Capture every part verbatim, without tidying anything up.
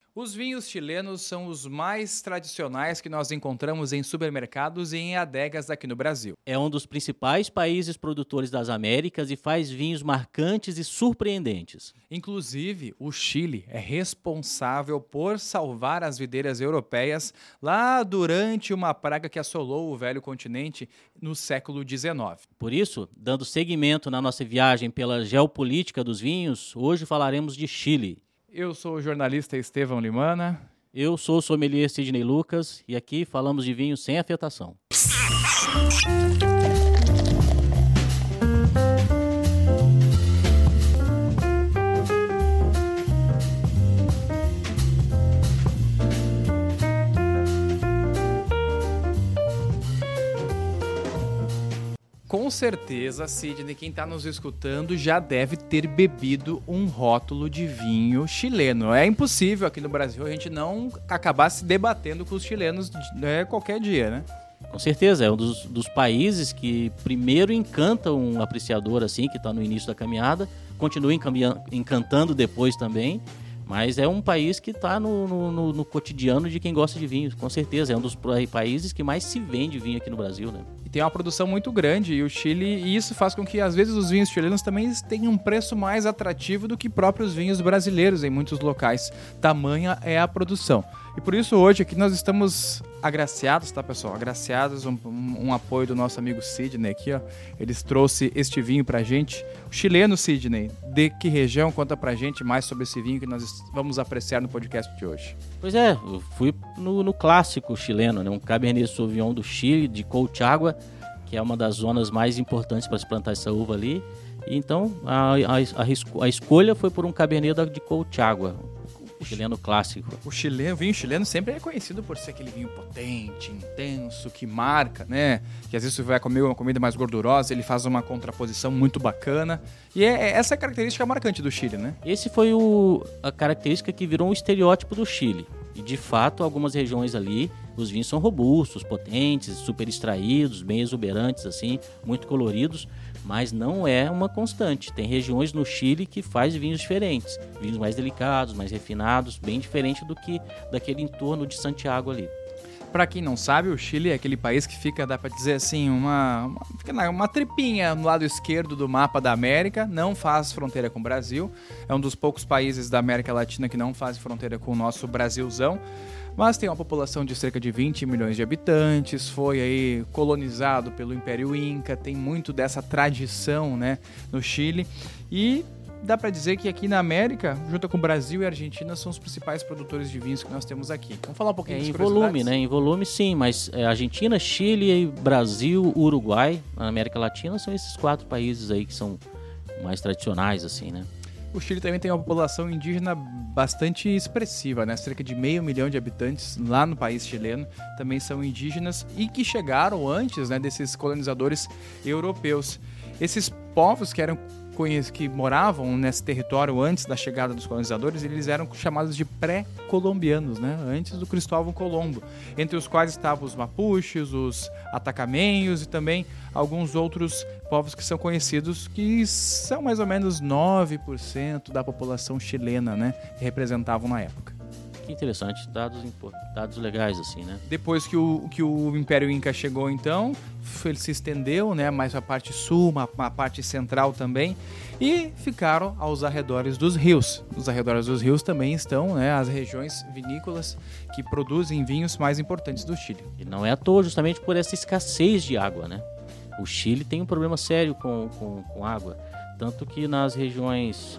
Os vinhos chilenos são os mais tradicionais que nós encontramos em supermercados e em adegas aqui no Brasil. É um dos principais países produtores das Américas e faz vinhos marcantes e surpreendentes. Inclusive, o Chile é responsável por salvar as videiras europeias lá durante uma praga que assolou o velho continente no século dezenove. Por isso, dando seguimento na nossa viagem pela geopolítica dos vinhos, hoje falaremos de Chile. Eu sou o jornalista Estevão Limana. Eu sou o sommelier Sidney Lucas e aqui falamos de vinho sem afetação. Com certeza, Sidney, quem está nos escutando já deve ter bebido um rótulo de vinho chileno. É impossível aqui no Brasil a gente não acabar se debatendo com os chilenos né, qualquer dia, né? Com certeza, é um dos, dos países que primeiro encanta um apreciador assim, que está no início da caminhada, continua encantando depois também, mas é um país que está no, no, no, no cotidiano de quem gosta de vinho, com certeza. É um dos países que mais se vende vinho aqui no Brasil, né? E tem uma produção muito grande, e o Chile, e isso faz com que às vezes os vinhos chilenos também tenham um preço mais atrativo do que próprios vinhos brasileiros em muitos locais. Tamanha é a produção. E por isso hoje aqui nós estamos agraciados, tá pessoal? Agraciados, um, um, um apoio do nosso amigo Sidney aqui, ó. Eles trouxe este vinho pra gente. O chileno, Sidney, de que região? Conta pra gente mais sobre esse vinho que nós vamos apreciar no podcast de hoje. Pois é, eu fui no, no clássico chileno, né? Um Cabernet Sauvignon do Chile, de Colchagua, que é uma das zonas mais importantes para se plantar essa uva ali. E então a, a, a, a escolha foi por um Cabernet de Colchagua, o chileno clássico. O chileno, o vinho chileno sempre é conhecido por ser aquele vinho potente, intenso, que marca, né? Que às vezes você vai comer uma comida mais gordurosa, ele faz uma contraposição muito bacana. E é, essa é a característica marcante do Chile, né? Esse foi o, a característica que virou um estereótipo do Chile. E de fato, algumas regiões ali, os vinhos são robustos, potentes, super extraídos, bem exuberantes, assim, muito coloridos, mas não é uma constante. Tem regiões no Chile que faz vinhos diferentes, vinhos mais delicados, mais refinados, bem diferente do que daquele entorno de Santiago ali. Para quem não sabe, o Chile é aquele país que fica, dá para dizer assim, uma, uma, fica na, uma tripinha no lado esquerdo do mapa da América, não faz fronteira com o Brasil, é um dos poucos países da América Latina que não faz fronteira com o nosso Brasilzão, mas tem uma população de cerca de vinte milhões de habitantes, foi aí colonizado pelo Império Inca, tem muito dessa tradição, né, no Chile, e dá para dizer que aqui na América, junto com o Brasil e a Argentina, são os principais produtores de vinhos que nós temos aqui. Vamos falar um pouquinho é, das em volume, né? Em volume, sim, mas é, Argentina, Chile, Brasil, Uruguai, na América Latina, são esses quatro países aí que são mais tradicionais, assim, né? O Chile também tem uma população indígena bastante expressiva, né? Cerca de meio milhão de habitantes lá no país chileno também são indígenas e que chegaram antes, né, desses colonizadores europeus. Esses povos que eram que moravam nesse território antes da chegada dos colonizadores, eles eram chamados de pré-colombianos, né? Antes do Cristóvão Colombo, entre os quais estavam os mapuches, os atacamenhos e também alguns outros povos que são conhecidos, que são mais ou menos nove por cento da população chilena, né? Que representavam na época. Que interessante, dados, dados legais assim, né? Depois que o, que o Império Inca chegou, então, ele se estendeu, né, mais a parte sul, uma, uma parte central também, e ficaram aos arredores dos rios. Os arredores dos rios também estão, né, as regiões vinícolas que produzem vinhos mais importantes do Chile. E não é à toa, justamente por essa escassez de água, né? O Chile tem um problema sério com, com, com água, tanto que nas regiões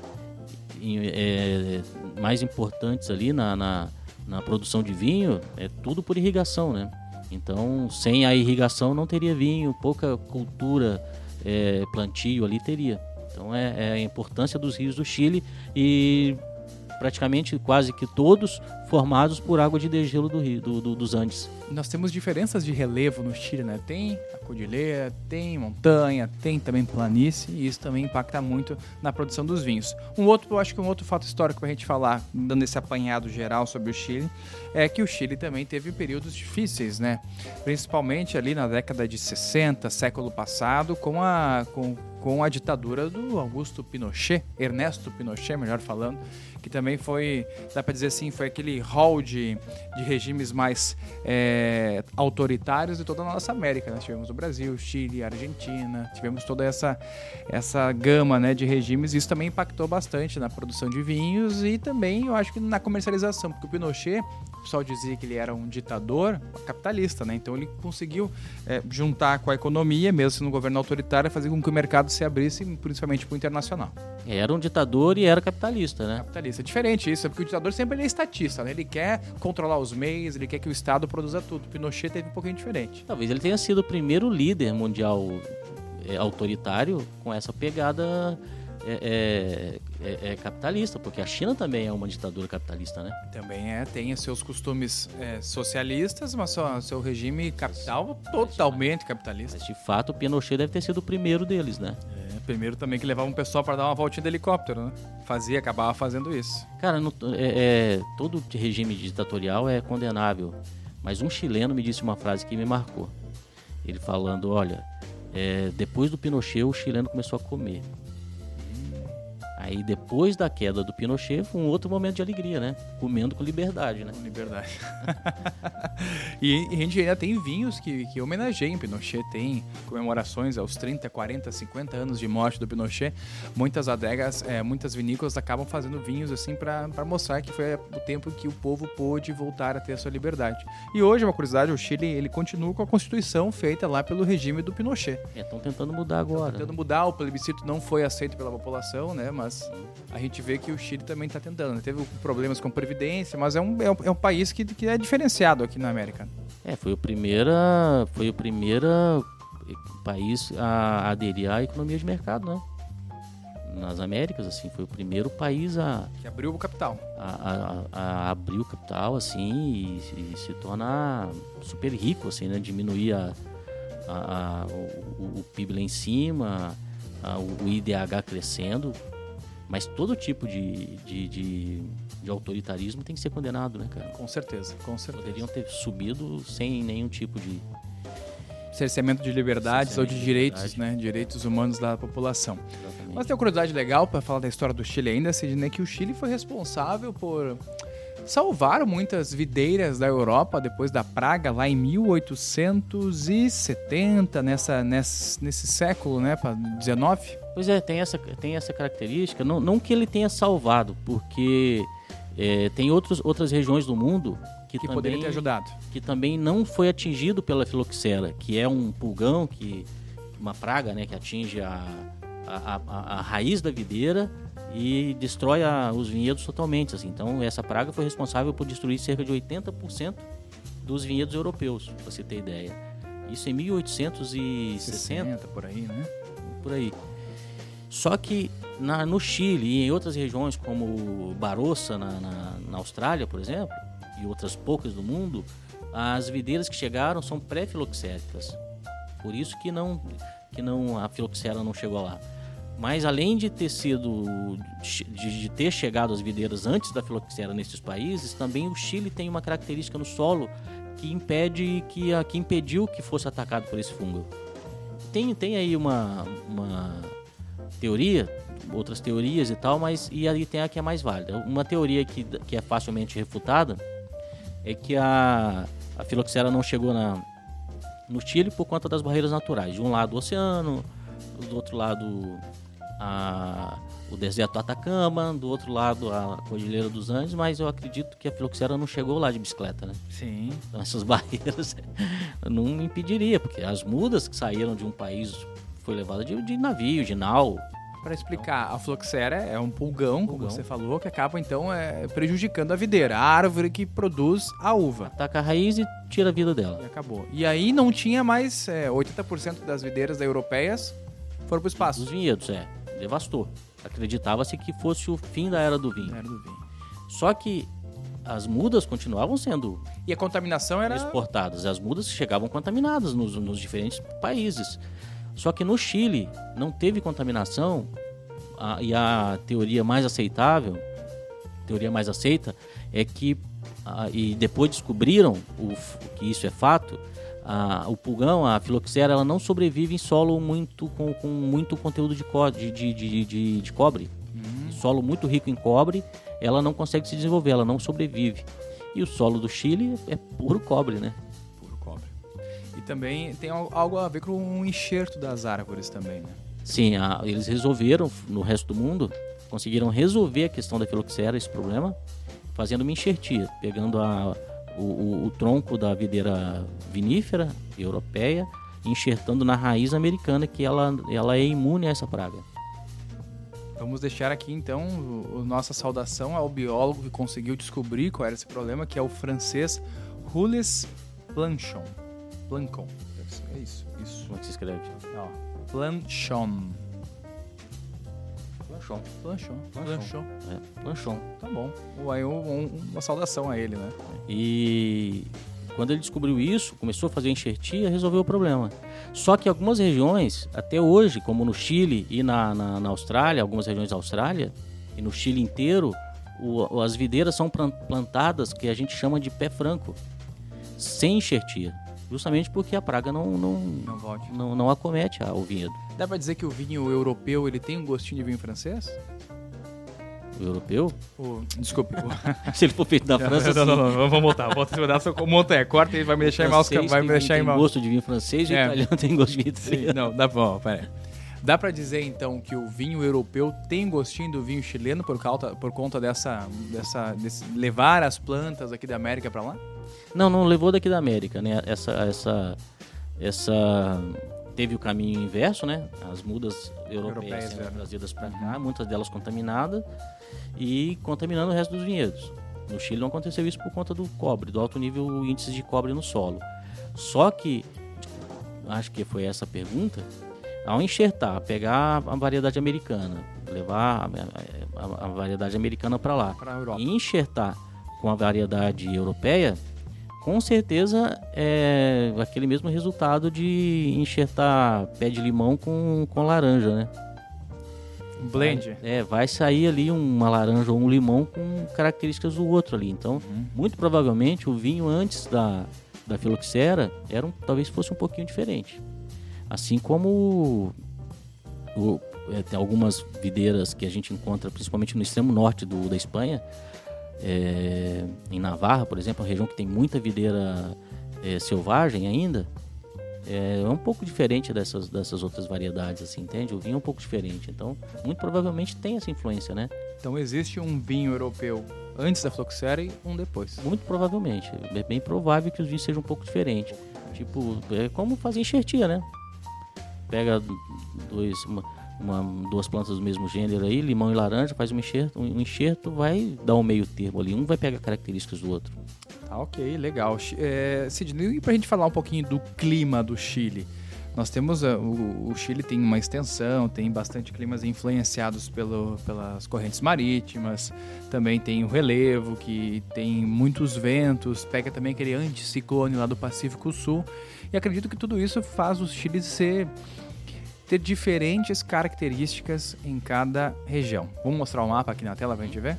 É, mais importantes ali na, na, na produção de vinho, é tudo por irrigação, né? Então, sem a irrigação não teria vinho, pouca cultura, é, plantio ali teria. Então, é, é a importância dos rios do Chile e praticamente quase que todos formados por água de degelo do rio, do, do, dos Andes. Nós temos diferenças de relevo no Chile, né? Tem a cordilheira, tem montanha, tem também planície, e isso também impacta muito na produção dos vinhos. Um outro, eu acho que um outro fato histórico para a gente falar, dando esse apanhado geral sobre o Chile, é que o Chile também teve períodos difíceis, né? Principalmente ali na década de sessenta, século passado, com a, com, com a ditadura do Augusto Pinochet, Ernesto Pinochet, melhor falando, que também foi, dá para dizer assim, foi aquele hall de, de regimes mais é, autoritários de toda a nossa América. Nós tivemos o Brasil, Chile, Argentina, tivemos toda essa, essa gama, né, de regimes. Isso também impactou bastante na produção de vinhos e também, eu acho que na comercialização, porque o Pinochet, o pessoal dizia que ele era um ditador capitalista, né? Então ele conseguiu é, juntar com a economia, mesmo sendo um governo autoritário, fazer com que o mercado se abrisse, principalmente para o internacional. Era um ditador e era capitalista, né? Capitalista. É diferente isso, é porque o ditador sempre ele é estatista, né? Ele quer controlar os meios, ele quer que o Estado produza tudo. O Pinochet teve um pouquinho diferente. Talvez ele tenha sido o primeiro líder mundial é, autoritário com essa pegada é, é, é, é capitalista, porque a China também é uma ditadura capitalista, né? Também é, tem os seus costumes é, socialistas, mas o seu regime capital totalmente capitalista. Mas de fato o Pinochet deve ter sido o primeiro deles, né? É, primeiro também que levava um pessoal para dar uma voltinha de helicóptero, né? Fazia, acabava fazendo isso. Cara, no, é, é, todo regime ditatorial é condenável, mas um chileno me disse uma frase que me marcou. Ele falando, olha, é, depois do Pinochet o chileno começou a comer. Aí depois da queda do Pinochet foi um outro momento de alegria, né? Comendo com liberdade, né? Com liberdade. E a gente ainda tem vinhos que, que homenageiam Pinochet, tem comemorações aos trinta, quarenta, cinquenta anos de morte do Pinochet. Muitas adegas, é, muitas vinícolas acabam fazendo vinhos assim para mostrar que foi o tempo que o povo pôde voltar a ter a sua liberdade. E hoje, uma curiosidade, o Chile ele continua com a constituição feita lá pelo regime do Pinochet. Estão é, tentando mudar agora. Estão tentando mudar, o plebiscito não foi aceito pela população, né? Mas a gente vê que o Chile também está tentando. Né? Teve problemas com previdência, mas é um, é um, é um país que, que é diferenciado aqui na América. É, foi o primeiro, foi o primeiro país a aderir à economia de mercado, né? Nas Américas, assim, foi o primeiro país a... Que abriu o capital. A, a, a abrir o capital, assim, e, e se tornar super rico, assim, né? Diminuir a, a, a, o, o P I B lá em cima, a, o I D H crescendo. Mas todo tipo de, de, de, de autoritarismo tem que ser condenado, né, cara? Com certeza, com certeza. Poderiam ter subido sem nenhum tipo de... cerceamento de liberdades cerceamento ou de, de direitos, liberdade. né? Direitos humanos da população. Exatamente. Mas tem uma curiosidade legal para falar da história do Chile ainda, Sidney, que o Chile foi responsável por salvar muitas videiras da Europa depois da praga lá em mil oitocentos e setenta, nessa, nesse, nesse século, né, dezenove. Pois é, tem essa, tem essa característica, não, não que ele tenha salvado, porque é, tem outros, outras regiões do mundo que, que também, poderia ter ajudado. Que também não foi atingido pela filoxera, que é um pulgão, que, uma praga, né, que atinge a, a, a, a raiz da videira e destrói a, os vinhedos totalmente. Assim. Então essa praga foi responsável por destruir cerca de oitenta por cento dos vinhedos europeus, para você ter ideia. Isso em mil oitocentos e sessenta, sessenta, por aí, né? Por aí. Só que na, no Chile e em outras regiões como Barossa, na, na, na Austrália, por exemplo, e outras poucas do mundo, as videiras que chegaram são pré-filoxéricas. Por isso que, não, que não, a filoxera não chegou lá. Mas além de ter sido de, de ter chegado as videiras antes da filoxera nesses países, também o Chile tem uma característica no solo que impede que, que impediu que fosse atacado por esse fungo. Tem, tem aí uma, uma teoria, outras teorias e tal, mas e aí tem a que é mais válida. Uma teoria que, que é facilmente refutada é que a, a filoxera não chegou na, no Chile por conta das barreiras naturais. De um lado o oceano, do outro lado a, o deserto do Atacama, do outro lado a Cordilheira dos Andes, mas eu acredito que a filoxera não chegou lá de bicicleta, né? Sim. Então essas barreiras não impediria, porque as mudas que saíram de um país foi levada de, de navio, de nau. Para explicar, a filoxera é um pulgão, pulgão, como você falou, que acaba então é, prejudicando a videira, a árvore que produz a uva. Ataca a raiz e tira a vida dela. E acabou. E aí não tinha mais, é, oitenta por cento das videiras europeias foram para o espaço. Os vinhedos, é. Devastou. Acreditava-se que fosse o fim da era do vinho. Era do vinho. Só que as mudas continuavam sendo e a contaminação era exportadas. As mudas chegavam contaminadas nos, nos diferentes países. Só que no Chile não teve contaminação a, e a teoria mais aceitável, teoria mais aceita, é que, a, e depois descobriram o, que isso é fato, a, o pulgão, a filoxera, ela não sobrevive em solo muito, com, com muito conteúdo de, co, de, de, de, de, de cobre. Hum. Solo muito rico em cobre, ela não consegue se desenvolver, ela não sobrevive. E o solo do Chile é puro cobre, né? Puro cobre. E também tem algo a ver com o enxerto das árvores também, né? Sim, a, eles resolveram, no resto do mundo, conseguiram resolver a questão da filoxera, esse problema, fazendo uma enxertia, pegando a, o, o, o tronco da videira vinífera europeia e enxertando na raiz americana, que ela, ela é imune a essa praga. Vamos deixar aqui então o, o nossa saudação ao biólogo que conseguiu descobrir qual era esse problema, que é o francês Jules Planchon. Planchon. É isso, isso. Como é que se escreve? Ó, Planchon. Planchon. Planchon. Planchon. É, Planchon. Tá bom. Aí um, um, uma saudação a ele, né? E quando ele descobriu isso, começou a fazer enxertia, resolveu o problema. Só que algumas regiões, até hoje, como no Chile e na, na, na Austrália, algumas regiões da Austrália, e no Chile inteiro, o, as videiras são plantadas, que a gente chama de pé franco, sem enxertia. Justamente porque a praga não, não, não, não, não acomete o vinhedo. Dá pra dizer que o vinho europeu ele tem um gostinho de vinho francês? O europeu? O, desculpe. O... Se ele for feito na França, não, não, não, não, vamos voltar. Volta esse pedaço, monta é, corta e vai me deixar em maus campos. Vai me deixar em maus. Tem gosto de vinho francês e o é. italiano tem gosto de vinho italiano. Não, dá bom, peraí. Dá pra dizer então que o vinho europeu tem gostinho do vinho chileno por, causa, por conta dessa, dessa desse, levar as plantas aqui da América pra lá? Não, não levou daqui da América, né? Essa, essa, essa teve o caminho inverso, né? As mudas europeias, europeias sendo trazidas para cá, muitas delas contaminadas e contaminando o resto dos vinhedos. No Chile não aconteceu isso por conta do cobre, do alto nível índice de cobre no solo. Só que, acho que foi essa a pergunta, ao enxertar, pegar a variedade americana, levar a, a, a variedade americana para lá e enxertar com a variedade europeia, com certeza é aquele mesmo resultado de enxertar pé de limão com, com laranja, né? Blend. Vai, é, vai sair ali uma laranja ou um limão com características do outro ali. Então, uhum. muito provavelmente o vinho antes da, da filoxera era um, talvez fosse um pouquinho diferente. Assim como o, o, é, tem algumas videiras que a gente encontra principalmente no extremo norte do, da Espanha. É, em Navarra, por exemplo, uma região que tem muita videira é, selvagem ainda, é, é um pouco diferente dessas, dessas outras variedades, assim, entende? O vinho é um pouco diferente, então muito provavelmente tem essa influência, né? Então existe um vinho europeu antes da filoxera e um depois? Muito provavelmente, é bem provável que os vinhos sejam um pouco diferentes. Tipo, é como fazer enxertia, né? Pega dois... Uma, Uma, duas plantas do mesmo gênero aí, limão e laranja, faz um enxerto, um enxerto vai dar um meio termo ali, um vai pegar características do outro. Tá, ok, legal. É, Sidney, e pra gente falar um pouquinho do clima do Chile? Nós temos, uh, o, o Chile tem uma extensão, tem bastante climas influenciados pelo, pelas correntes marítimas, também tem o relevo, que tem muitos ventos, pega também aquele anticiclone lá do Pacífico Sul, e acredito que tudo isso faz o Chile ser... ter diferentes características em cada região. Vamos mostrar o mapa aqui na tela pra gente ver?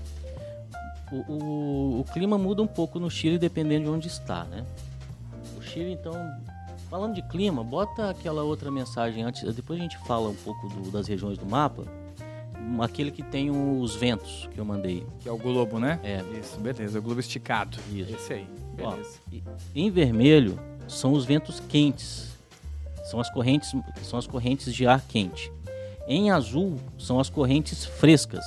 O, o, o clima muda um pouco no Chile dependendo de onde está, né? O Chile, então, falando de clima, bota aquela outra mensagem antes, depois a gente fala um pouco do, das regiões do mapa, aquele que tem os ventos que eu mandei. Que é o globo, né? É. Isso, beleza, o globo esticado. Isso. Esse aí, beleza. Ó, em vermelho são os ventos quentes. São as correntes, são as correntes de ar quente. Em azul são as correntes frescas.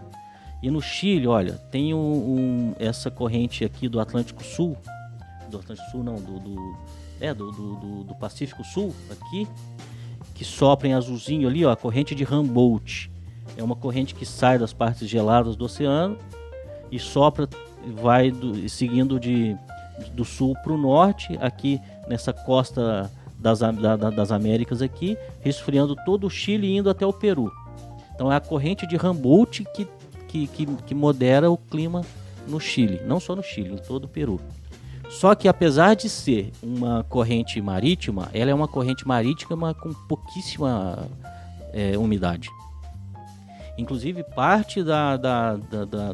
E no Chile, olha, tem um, um, essa corrente aqui do Atlântico Sul, do Atlântico Sul não, do, do, é, do, do, do, do Pacífico Sul, aqui, que sopra em azulzinho ali, ó, a corrente de Humboldt. É uma corrente que sai das partes geladas do oceano e sopra, vai do, seguindo de, do sul para o norte, aqui nessa costa Das, da, das Américas aqui, resfriando todo o Chile e indo até o Peru. Então é a corrente de Humboldt que, que, que, que modera o clima no Chile, não só no Chile, em todo o Peru. Só que apesar de ser uma corrente marítima, ela é uma corrente marítima com pouquíssima é, umidade. Inclusive parte da, da, da, da,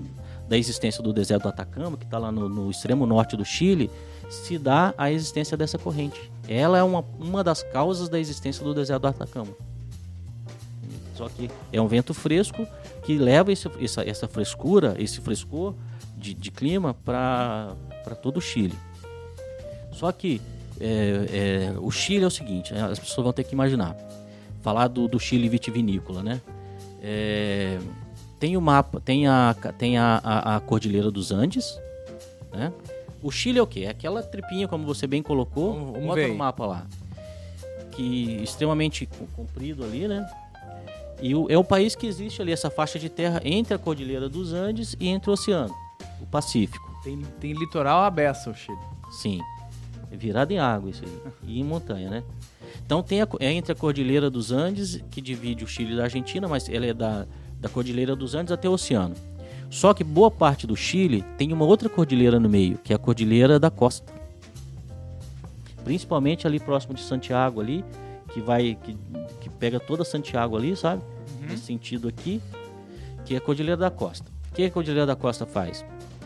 da existência do deserto do Atacama, que está lá no, no extremo norte do Chile, se dá a existência dessa corrente. Ela é uma, uma das causas da existência do deserto do Atacama. Só que é um vento fresco que leva esse, essa, essa frescura, esse frescor de, de clima para todo o Chile. Só que é, é, o Chile é o seguinte, as pessoas vão ter que imaginar. Falar do, do Chile vitivinícola, né? É, tem o mapa, tem, a, tem a, a, a Cordilheira dos Andes, né? O Chile é o quê? É aquela tripinha, como você bem colocou, vamos, vamos bota ver no mapa lá. Que extremamente comprido ali, né? E o, é o país que existe ali, essa faixa de terra entre a Cordilheira dos Andes e entre o oceano, o Pacífico. Tem, tem litoral à beça o Chile. Sim, é virado em água isso aí, e em montanha, né? Então tem a, é entre a Cordilheira dos Andes, que divide o Chile da Argentina, mas ela é da, da Cordilheira dos Andes até o oceano. Só que boa parte do Chile tem uma outra cordilheira no meio, que é a Cordilheira da Costa. Principalmente ali próximo de Santiago ali, que vai que, que pega toda Santiago ali, sabe? Uhum. Nesse sentido aqui, que é a Cordilheira da Costa. O que a Cordilheira da Costa faz?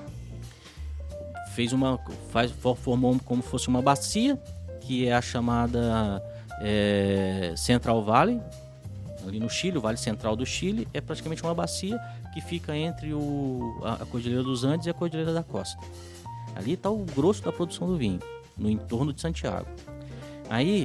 Fez uma faz formou como fosse uma bacia, que é a chamada é, Central Valley, ali no Chile, o Vale Central do Chile, é praticamente uma bacia que fica entre o, a, a Cordilheira dos Andes e a Cordilheira da Costa. Ali está o grosso da produção do vinho, no entorno de Santiago. Aí,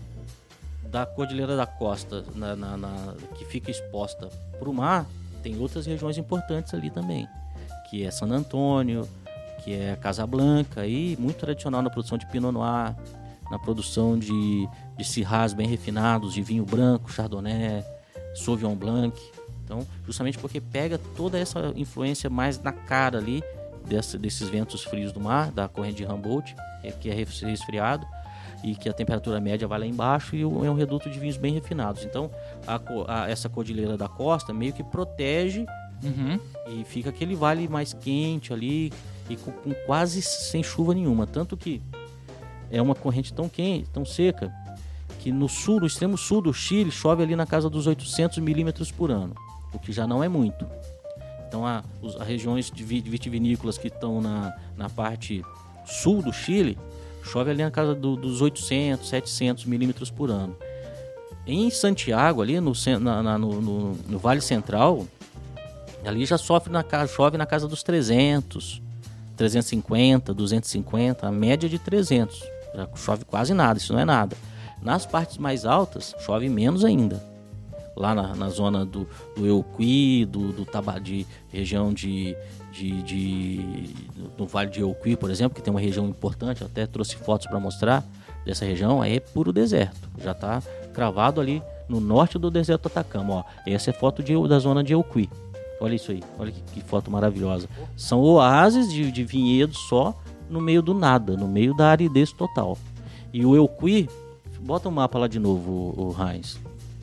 da Cordilheira da Costa, na, na, na, que fica exposta para o mar, tem outras regiões importantes ali também, que é San Antônio, que é Casablanca, aí, muito tradicional na produção de Pinot Noir, na produção de, de Syrahs bem refinados, de vinho branco, Chardonnay, Sauvignon Blanc. Então, justamente porque pega toda essa influência mais na cara ali dessa, desses ventos frios do mar, da corrente de Humboldt, que é resfriado e que a temperatura média vai lá embaixo, e é um reduto de vinhos bem refinados. Então, a, a, essa Cordilheira da Costa meio que protege, uhum, e fica aquele vale mais quente ali e com, com quase sem chuva nenhuma. Tanto que é uma corrente tão quente, tão seca, que no sul, no extremo sul do Chile, chove ali na casa dos oitocentos milímetros por ano, o que já não é muito. Então, as regiões de vitivinícolas que estão na, na parte sul do Chile, chove ali na casa do, dos oitocentos, setecentos milímetros por ano. Em Santiago, ali no, na, na, no, no, no Vale Central, ali já sofre na, chove na casa dos trezentos, trezentos e cinquenta, duzentos e cinquenta, a média de trezentos. Já chove quase nada, isso não é nada. Nas partes mais altas, chove menos ainda. Lá na, na zona do, do Euqui, do, do Tabadi, região de, de, de do Vale de Euqui, por exemplo, que tem uma região importante, eu até trouxe fotos para mostrar dessa região, é puro deserto. Já está cravado ali no norte do deserto do Atacama. Ó, essa é foto de, da zona de Euqui. Olha isso aí, olha que, que foto maravilhosa. São oásis de, de vinhedos só no meio do nada, no meio da aridez total. E o Euqui, bota o mapa lá de novo, o, o Heinz.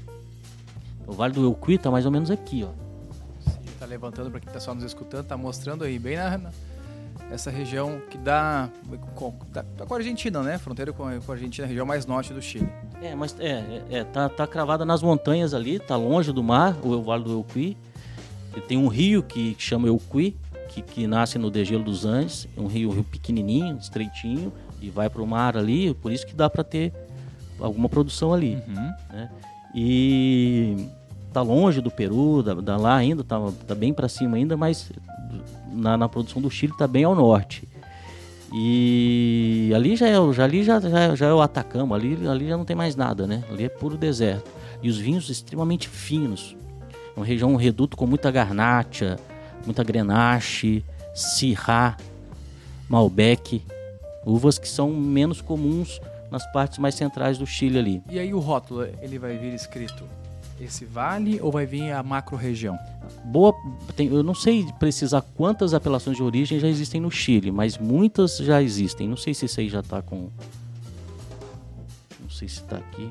O Vale do Euqui está mais ou menos aqui, ó. Sim, tá levantando para quem está só nos escutando, tá mostrando aí bem na, na essa região que dá com, dá, dá com a Argentina, né? Fronteira com a, com a Argentina, a região mais norte do Chile. É, mas é, é, é tá, tá cravada nas montanhas ali, tá longe do mar, o Vale do Euqui. Tem um rio que chama Euqui, que, que nasce no degelo dos Andes, um rio, um rio pequenininho, estreitinho, e vai para o mar ali, por isso que dá para ter alguma produção ali, uhum, né? E tá longe do Peru, da, da lá ainda, tá, tá bem para cima ainda, mas na, na produção do Chile tá bem ao norte. E ali já é, já, ali já, já, já é o Atacama, ali, ali já não tem mais nada, né? Ali é puro deserto. E os vinhos extremamente finos. É uma região, um reduto com muita garnacha, muita grenache, syrah, malbec, uvas que são menos comuns nas partes mais centrais do Chile ali. E aí o rótulo, ele vai vir escrito esse vale ou vai vir a macro-região? Boa, tem, eu não sei precisar quantas apelações de origem já existem no Chile, mas muitas já existem. Não sei se isso aí já está com... Não sei se está aqui.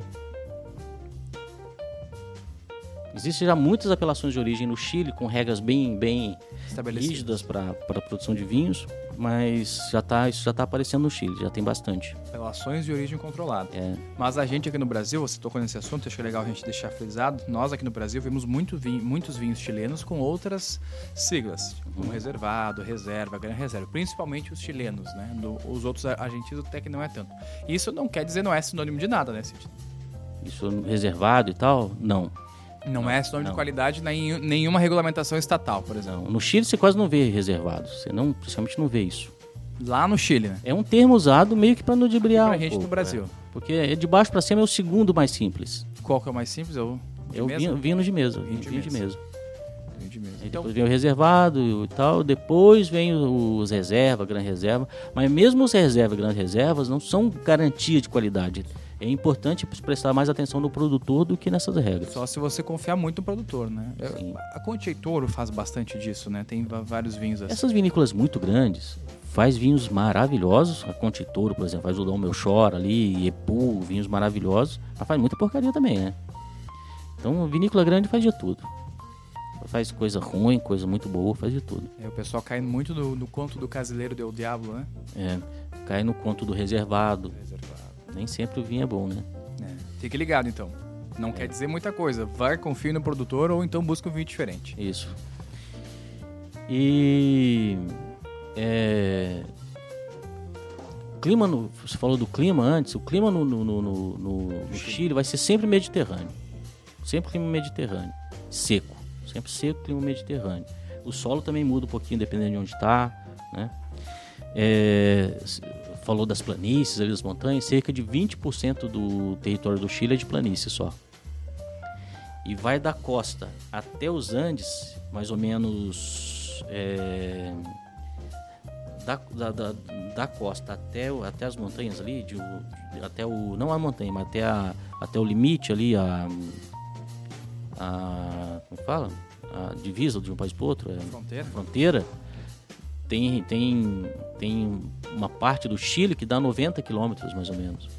Existem já muitas apelações de origem no Chile, com regras bem, bem rígidas para a produção de vinhos. mas já tá, isso já está aparecendo no Chile, já tem bastante. Apelações de origem controlada. É. Mas a gente aqui no Brasil, você tocou nesse assunto, acho que é legal a gente deixar frisado, nós aqui no Brasil vemos muito vinho, muitos vinhos chilenos com outras siglas, como reservado, reserva, gran reserva, principalmente os chilenos, né? Do, os outros argentinos até que não é tanto. Isso não quer dizer, não é sinônimo de nada, né, Cid? Isso reservado e tal? Não. Não, não é sinônimo não. de qualidade nem nenhuma regulamentação estatal, por exemplo. Não. No Chile você quase não vê reservado, você não, principalmente não vê isso. Lá no Chile, né? É um termo usado meio que para ludibriar. Pra um gente pouco, no Brasil. É. Porque é de baixo para cima é o segundo mais simples. Qual que é o mais simples? É o é o vinho, vinho de mesa. Vinho de vinho de mesa. mesa. Vinho de mesa. Então, Então, depois vem o reservado e tal, depois vem os reserva, gran reserva. Mas mesmo os reserva e gran reservas não são garantia de qualidade. É importante prestar mais atenção no produtor do que nessas regras. só se você confiar muito no produtor, né? Sim. A Conte Toro faz bastante disso, né? Tem va- vários vinhos assim. Essas vinícolas muito grandes faz vinhos maravilhosos. A Conte Toro, por exemplo, faz o Dom Melchor ali, Epu, vinhos maravilhosos. Mas faz muita porcaria também, né? Então, vinícola grande faz de tudo. Faz coisa ruim, coisa muito boa, faz de tudo. É, o pessoal cai muito no, no conto do Casileiro del Diablo, né? É, cai no conto do reservado. Reservado. Nem sempre o vinho é bom, né? É. Fique ligado, então. Não quer dizer muita coisa. Vai, confie no produtor ou então busca um vinho diferente. Isso. E... É, clima no, você falou do clima antes. O clima no, no, no, no, no Chile vai ser sempre mediterrâneo. Sempre clima mediterrâneo. Seco. Sempre seco, clima mediterrâneo. O solo também muda um pouquinho dependendo de onde está, né? É, falou das planícies, ali das montanhas. Cerca de vinte por cento do território do Chile é de planície só. E vai da costa até os Andes, mais ou menos... É, da, da, da, da costa até, o, até as montanhas ali, de, de, até o, não a montanha, mas até, a, até o limite ali, a, a como fala? A divisa de um país para o outro, é, Fronteira. fronteira, tem, tem, tem uma parte do Chile que dá noventa quilômetros mais ou menos.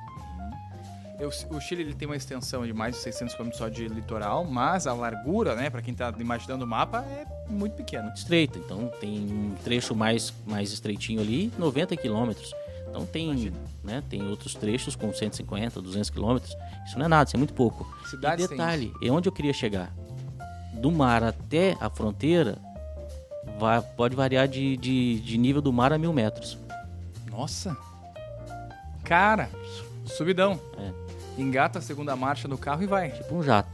Eu, o Chile ele tem uma extensão de mais de seiscentos quilômetros só de litoral, mas a largura, né, para quem tá imaginando o mapa, é muito pequena. Estreita, então tem um trecho mais, mais estreitinho ali, noventa quilômetros. Então tem, né, tem outros trechos com cento e cinquenta, duzentos quilômetros. Isso não é nada, isso é muito pouco. Cidades e detalhe, é onde eu queria chegar. Do mar até a fronteira, vai, pode variar de, de, de nível do mar a mil metros. Nossa! Cara, subidão. É. Engata a segunda marcha no carro e vai. Tipo um jato.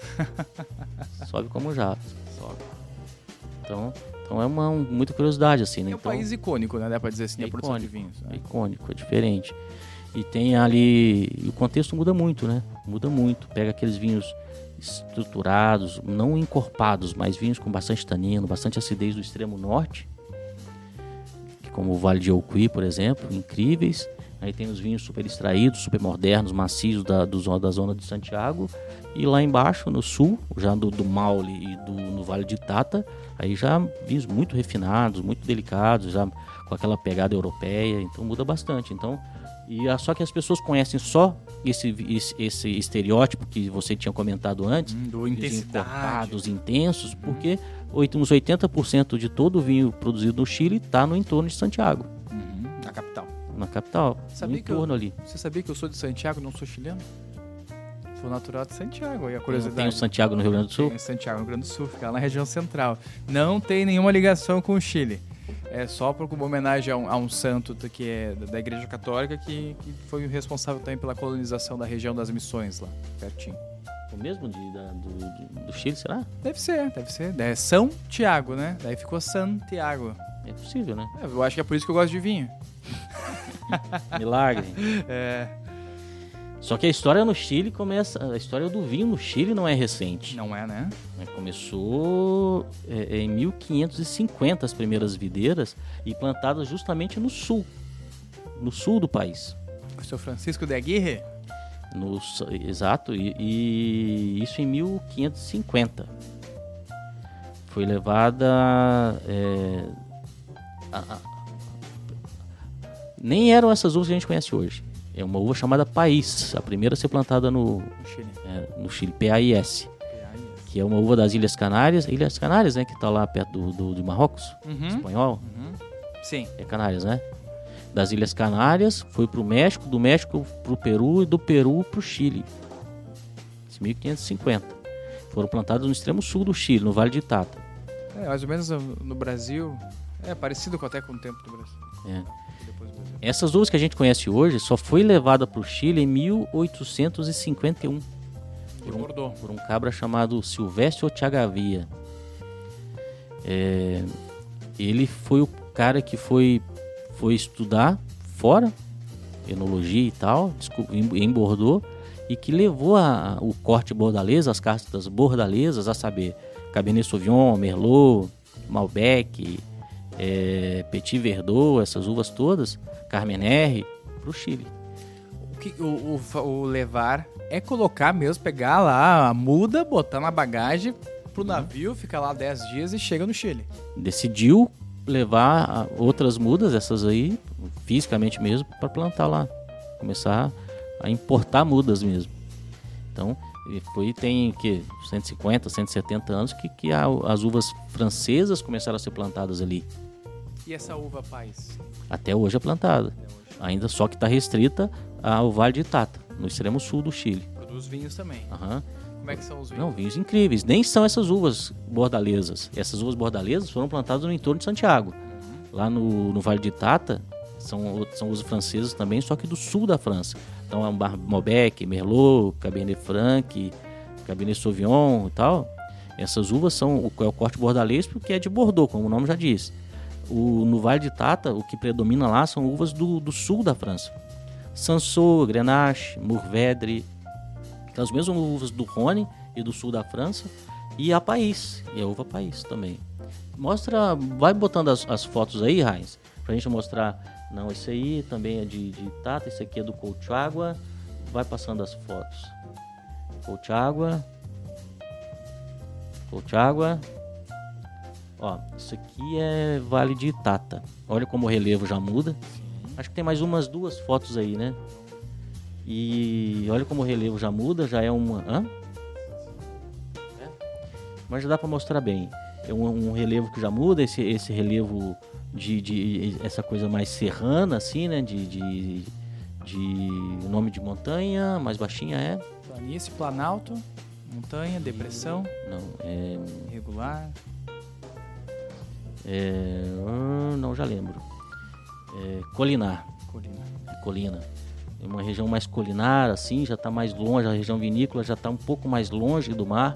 Sobe como um jato. Sobe. Então, então é uma um, muita curiosidade, assim, né? É um então, país icônico, né? Dá pra dizer assim, é a produção de icônico, vinhos. é Né? icônico, é diferente. E tem ali... E o contexto muda muito, né? Muda muito. Pega aqueles vinhos estruturados, não encorpados, mas vinhos com bastante tanino, bastante acidez do extremo norte, como o Vale de Ucuí, por exemplo, incríveis. Aí tem os vinhos super extraídos, super modernos, macios da, do, da zona de Santiago. E lá embaixo, no sul, já do, do Maule e do, no Vale de Tata, aí já vinhos muito refinados, muito delicados, já com aquela pegada europeia, então muda bastante. Então, e a, só que as pessoas conhecem só esse, esse, esse estereótipo que você tinha comentado antes, Hum, do os intensidade. encorpados, intensos, porque uns oitenta por cento de todo o vinho produzido no Chile está no entorno de Santiago, Uhum, na capital. na capital, Sabia no que eu- entorno ali. Você sabia que eu sou de Santiago, não sou chileno? Sou natural de Santiago. E a curiosidade... Tem o Santiago no Rio Grande do Sul. Tem Santiago, no Rio Grande do Sul, fica lá na região central. Não tem nenhuma ligação com o Chile. É só por uma homenagem a um, a um santo que é da Igreja Católica que, que foi o responsável também pela colonização da região das Missões lá, pertinho. O mesmo de, da- do, de- do Chile, será? Deve ser, deve ser. É São Tiago, né? Daí ficou Santiago. É possível, né? É, eu acho que é por isso que eu gosto de vinho. Milagre. É, Só que a história no Chile começa... A história do vinho no Chile não é recente. não é, né? Né, Começou é, em mil quinhentos e cinquenta as primeiras videiras e plantadas justamente no sul. No sul do país. O seu Francisco de Aguirre? No, s- exato, e, e isso em mil quinhentos e cinquenta. Foi levada... é, a- a- nem eram essas uvas que a gente conhece hoje. É uma uva chamada País, a primeira a ser plantada no, No Chile. é, no Chile, P A I S, que é uma uva das Ilhas Canárias, Ilhas Canárias, né, que está lá perto do, do, de Marrocos, Uhum. espanhol. Uhum. Sim. É Canárias, né? Das Ilhas Canárias, foi pro México, do México pro Peru e do Peru pro Chile. mil quinhentos e cinquenta. Foram plantadas no extremo sul do Chile, no Vale de Itata. É, mais ou menos no Brasil, é parecido com, até com o tempo do Brasil. É. Essas uvas que a gente conhece hoje só foi levada para o Chile em mil oitocentos e cinquenta e um por um, por um cabra chamado Silvestre Otiagavia. É, ele foi o cara que foi, foi estudar fora, enologia e tal, em Bordeaux, e que levou a, o corte bordalês, as castas bordalesas, a saber, Cabernet Sauvignon, Merlot, Malbec, é, Petit Verdot, essas uvas todas, Carmenère, para o Chile. O, que, o, o, o levar é colocar mesmo, pegar lá a muda, botar na bagagem pro navio, ficar lá dez dias e chega no Chile. Decidiu levar outras mudas, essas aí, fisicamente mesmo, para plantar lá. Começar a importar mudas mesmo. Então, foi, tem que, cento e cinquenta, cento e setenta anos que, que a, as uvas francesas começaram a ser plantadas ali. E essa uva país? Até hoje é plantada. Até hoje. Ainda só que está restrita ao Vale de Itata, no extremo sul do Chile. Produz vinhos também. Uhum. Como é que são os vinhos? Não, vinhos incríveis. Nem são essas uvas bordalesas. Essas uvas bordalesas foram plantadas no entorno de Santiago. Uhum. Lá no, no Vale de Itata, são, são uvas francesas também, só que do sul da França. Então é um Malbec, Merlot, Cabernet Franc, Cabernet Sauvignon e tal. Essas uvas são o, é o corte bordalês porque é de Bordeaux, como o nome já diz. O, no Vale de Itata, o que predomina lá são uvas do, do sul da França. Cinsault, Grenache, Mourvèdre, as mesmas uvas do Rhône e do sul da França. E a País, e a uva País também. Mostra, vai botando as, as fotos aí, Heinz, pra gente mostrar. Não, esse aí também é de, de Itata, esse aqui é do Colchagua. Vai passando as fotos. Colchagua. Colchagua. Ó, isso aqui é Vale de Itata. Olha como o relevo já muda. Acho que tem mais umas duas fotos aí, né? E olha como o relevo já muda, já é uma... Hã? É? Mas já dá pra mostrar bem. É um, um relevo que já muda, esse, esse relevo de, de... essa coisa mais serrana, assim, né? De... de, de nome de montanha, mais baixinha é... Planície, planalto, montanha, depressão... Não, é... Irregular... É, não, já lembro. É, colinar. Colina. Colina. É uma região mais colinar, assim, já está mais longe, a região vinícola já está um pouco mais longe do mar.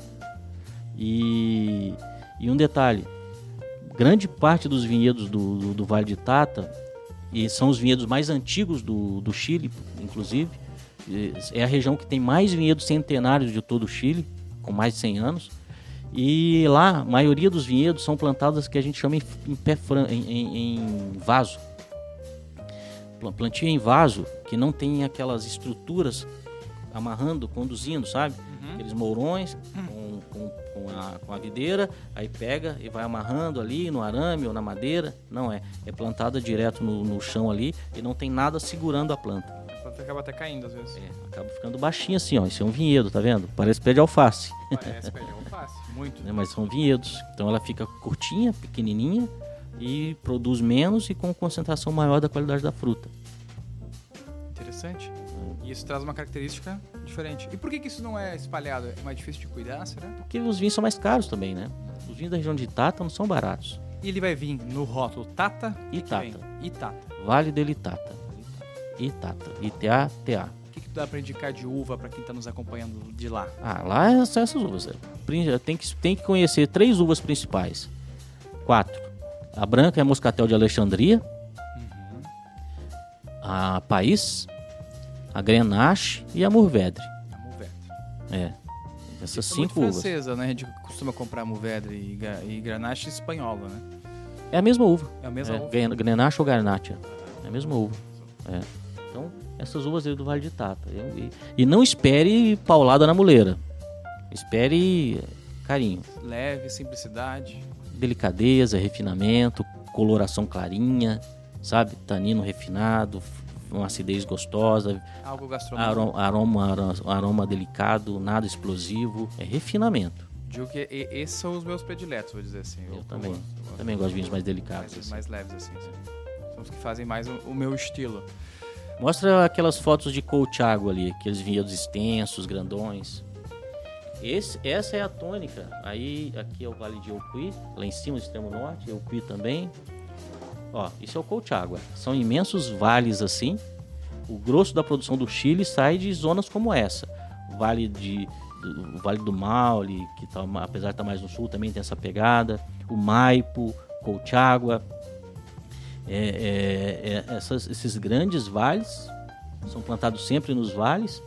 E, e um detalhe, grande parte dos vinhedos do, do, do Vale de Itata, e são os vinhedos mais antigos do, do Chile, inclusive, é a região que tem mais vinhedos centenários de todo o Chile, com mais de cem anos. E lá, a maioria dos vinhedos são plantadas que a gente chama em, em, pé fran, em, em, em vaso. Plantio em vaso, que não tem aquelas estruturas amarrando, conduzindo, sabe? Uhum. Aqueles mourões com, com, com, a, com a videira, aí pega e vai amarrando ali no arame ou na madeira. Não é, é plantada direto no, no chão ali e não tem nada segurando a planta. A planta acaba até caindo às vezes. É, acaba ficando baixinho assim, ó. Isso é um vinhedo, tá vendo? Parece pé de alface. Parece pé de alface, muito. Né? Mas são vinhedos. Então ela fica curtinha, pequenininha e produz menos e com concentração maior da qualidade da fruta. Interessante. E isso traz uma característica diferente. E por que, que isso não é espalhado? É mais difícil de cuidar, será? Porque os vinhos são mais caros também, né? Os vinhos da região de Itata não são baratos. E ele vai vir no rótulo Tata? Itata. Itata. Vale del Itata. Itata. I T A T A. O que, que dá pra indicar de uva pra quem tá nos acompanhando de lá? Ah, lá são essas uvas. Tem que, tem que conhecer três uvas principais. Quatro. A branca é a Moscatel de Alexandria. Uhum. A País. A Grenache e a Mourvèdre. A Mourvèdre. É. Essas Isso cinco é muito uvas. francesa, né? A gente costuma comprar Mourvèdre e, e Grenache espanhola, né? É a mesma uva. É a mesma é, uva. Grenache ou Garnacha. É a mesma uva. É. Então, essas uvas aí do Vale de Itata. E, e não espere paulada na muleira. Espere carinho. Leve, simplicidade. Delicadeza, refinamento, coloração clarinha, sabe? Tanino refinado, uma acidez gostosa. Algo gastronômico. Aroma, aroma, aroma, aroma delicado, nada explosivo. É refinamento. Digo que esses são os meus prediletos, vou dizer assim. Eu, eu também. Eu gosto, eu gosto. Também gosto de vinhos mais delicados. Mais, assim. mais leves assim. assim. São os que fazem mais o, o meu estilo. Mostra aquelas fotos de Colchagua ali, aqueles vinhedos extensos, grandões. Esse, essa é a tônica. Aí, aqui é o Vale de Euqui, lá em cima, no extremo norte, Euqui também. Ó, isso é o Colchagua. São imensos vales assim. O grosso da produção do Chile sai de zonas como essa. O Vale, de, o vale do Maule, que tá, apesar de estar mais no sul, também tem essa pegada. O Maipo, Colchagua. É, é, é, essas, esses grandes vales são plantados sempre nos vales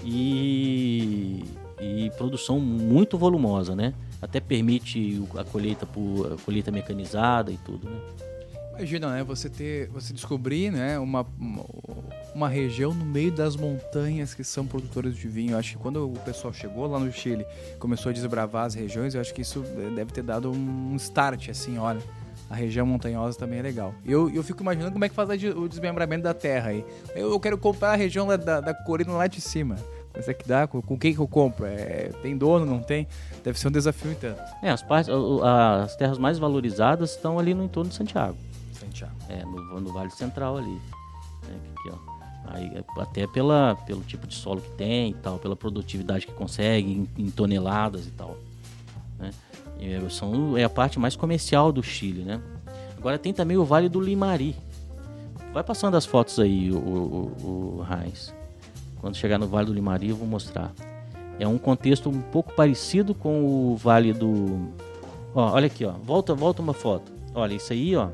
e, e produção muito volumosa, né? Até permite a colheita, por, a colheita mecanizada e tudo, né? Imagina, né? Você ter, você descobrir, né, uma, uma, uma região no meio das montanhas que são produtores de vinho. Eu acho que quando o pessoal chegou lá no Chile, começou a desbravar as regiões, eu acho que isso deve ter dado um start, assim, olha, a região montanhosa também é legal. Eu, eu fico imaginando como é que faz o desmembramento da terra aí. Eu, eu quero comprar a região da, da, da colina lá de cima. Quanto é que dá? Com, com quem que eu compro? É, tem dono, não tem? Deve ser um desafio, então. É, as, partes, as terras mais valorizadas estão ali no entorno de Santiago. Santiago. É, no, no Vale Central ali. É, aqui, ó. Aí, até pela, pelo tipo de solo que tem e tal, pela produtividade que consegue em, em toneladas e tal. Né? E são, é a parte mais comercial do Chile, né? Agora tem também o Vale do Limari. Vai passando as fotos aí, o, o, o Heinz. Quando chegar no Vale do Limari eu vou mostrar. É um contexto um pouco parecido com o Vale do... Ó, olha aqui, ó. Volta, volta uma foto. Olha, isso aí, ó.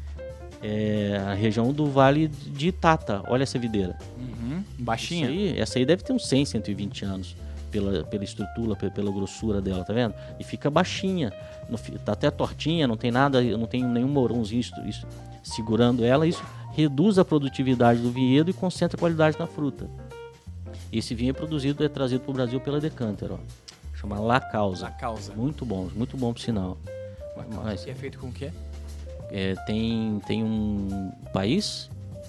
É a região do Vale de Itata. Olha essa videira. Uhum, baixinha. Aí, essa aí deve ter uns cem, cento e vinte anos. Pela, pela estrutura, pela, pela grossura dela, tá vendo? E fica baixinha. No, tá até tortinha, não tem nada, não tem nenhum morãozinho isso, isso, segurando ela. Isso reduz a produtividade do vinhedo e concentra a qualidade na fruta. Esse vinho é produzido, é trazido para o Brasil pela Decanter, ó. Chama La Causa. La Causa. Muito bom, muito bom por sinal. Mas, e é feito com o quê? É, tem, tem um país,